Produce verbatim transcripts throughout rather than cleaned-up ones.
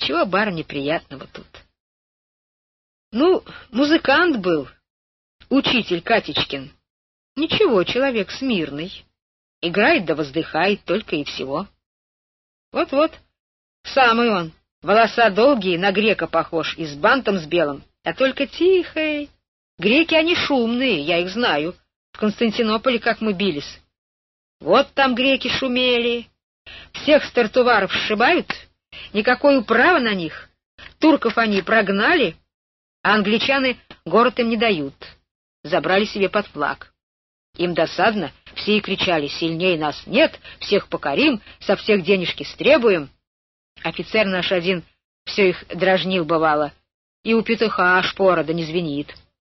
Чего барыне приятного тут? Ну, музыкант был, учитель Катечкин. Ничего, человек смирный. Играет да воздыхает только и всего. Вот-вот, самый он, волоса долгие, на грека похож, и с бантом с белым, а только тихий. Греки они шумные, я их знаю. В Константинополе как мы бились. Вот там греки шумели. Всех с тротуаров сшибают, никакой управы на них. Турков они прогнали, а англичаны город им не дают. Забрали себе под флаг. Им досадно, все и кричали: «Сильней нас нет, всех покорим, со всех денежки стребуем». Офицер наш один все их дразнил, бывало, и у петуха шпора да не звенит.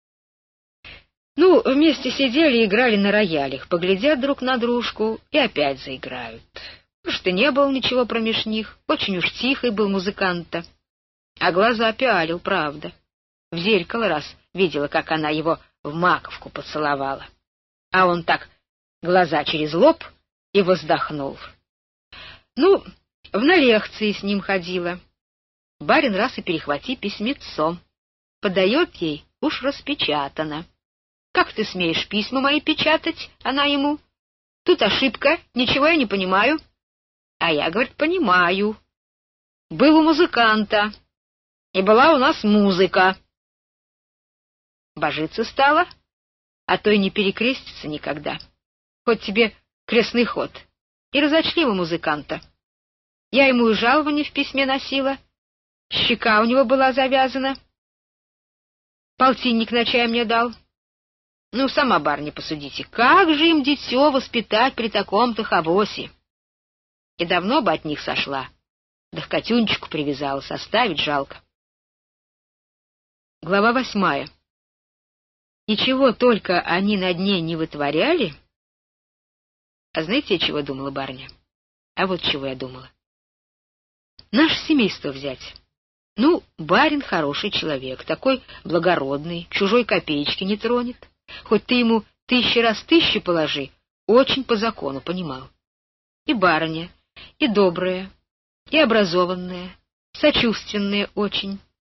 Ну, вместе сидели и играли на роялях, поглядят друг на дружку и опять заиграют. Может, и не было ничего промеж них, очень уж тихий был музыкант-то. А глаза пялил, правда. В зеркало раз видела, как она его в маковку поцеловала. А он так глаза через лоб и воздохнул. Ну, в на лекции с ним ходила. Барин раз и перехвати письмецо. Подает ей, уж распечатано. «Как ты смеешь письма мои печатать?» Она ему. «Тут ошибка, ничего я не понимаю». А я, говорит, понимаю. Был у музыканта, и была у нас музыка. Божиться стала, а то и не перекрестится никогда. Хоть тебе крестный ход. И разочлива музыканта. Я ему и жалование в письме носила. Щека у него была завязана. Полтинник на чай мне дал. Ну, сама, барыня, посудите, как же им дитё воспитать при таком-то хавосе? И давно бы от них сошла. Да к котеночку привязалась, оставить жалко. Глава восьмая. Ничего только они над ней не вытворяли. А знаете, чего думала барыня? А вот чего я думала. Наше семейство взять. Ну, барин хороший человек, такой благородный, чужой копеечки не тронет. Хоть ты ему тысячи раз тысячи положи, очень по закону понимал. И барыня, и добрая, и образованная, сочувственная очень.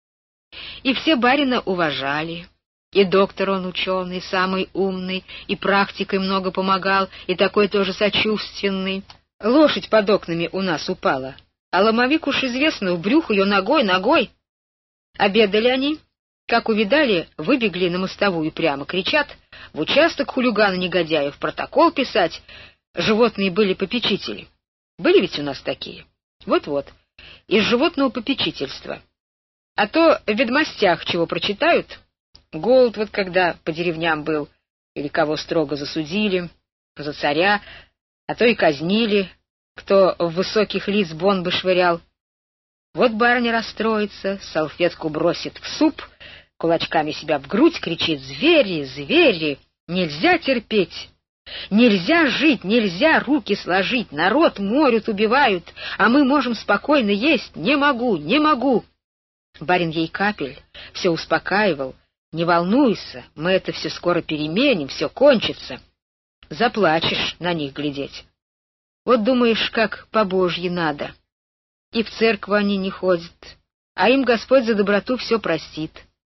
И все барина уважали, и доктор он ученый, самый умный, и практикой много помогал, и такой тоже сочувственный. Лошадь под окнами у нас упала, а ломовик уж известно, в брюх ее ногой, ногой. Обедали они. Как увидали, выбегли на мостовую прямо, кричат: в участок хулигана негодяев, протокол писать. Животные были попечители. Были ведь у нас такие? Вот-вот, из животного попечительства. А то в ведомостях чего прочитают. Голод вот когда по деревням был, или кого строго засудили, за царя, а то и казнили, кто в высоких лиц бомбы швырял. Вот барыня расстроится, салфетку бросит в суп, кулачками себя в грудь кричит: «Звери, звери! Нельзя терпеть! Нельзя жить, нельзя руки сложить! Народ морют, убивают, а мы можем спокойно есть! Не могу, не могу!» Барин ей капель, все успокаивал: «Не волнуйся, мы это все скоро переменим, все кончится». Заплачешь на них глядеть. Вот думаешь, как по-божьи надо. И в церковь они не ходят, а им Господь за доброту все простит.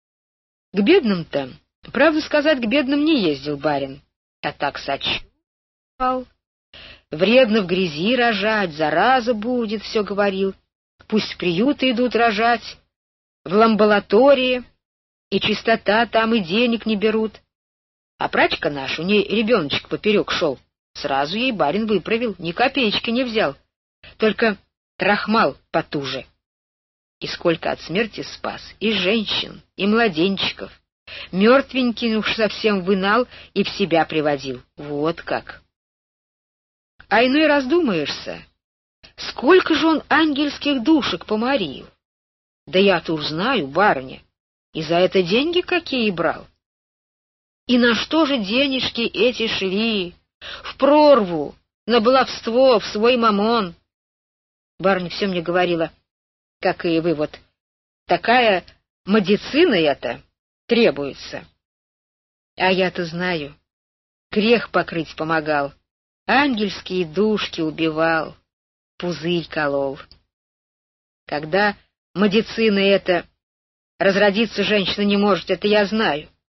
К бедным-то, правду сказать, к бедным не ездил барин, а так сочувствовал. Вредно в грязи рожать, зараза будет, все говорил. Пусть в приюты идут рожать, в ламбулатории, и чистота там, и денег не берут. А прачка наш, у ней ребеночек поперек шел, сразу ей барин выправил, ни копеечки не взял, только трахмал потуже. И сколько от смерти спас и женщин, и младенчиков. Мертвенький уж совсем вынал и в себя приводил. Вот как. А иной раз думаешься, сколько же он ангельских душек поморил. Да я-то уж знаю, барыня, и за это деньги какие брал. И на что же денежки эти шли? В прорву, на баловство, в свой мамон. Барыня все мне говорила, как и вы, вот такая медицина это требуется. А я-то знаю, грех покрыть помогал, ангельские душки убивал, пузырь колол. Когда медицина это... Разродиться женщина не может, это я знаю.